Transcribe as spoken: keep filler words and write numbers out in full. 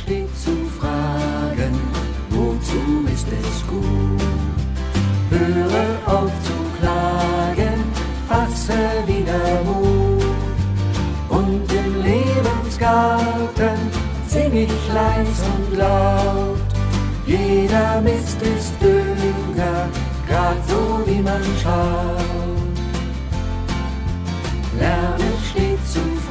steht zu fragen, wozu ist es gut? Höre auf zu klagen, fasse wieder Mut. Und im Lebensgarten sing ich leis und laut. Jeder Mist ist Dünger, grad so wie man schaut. Lernen steht zu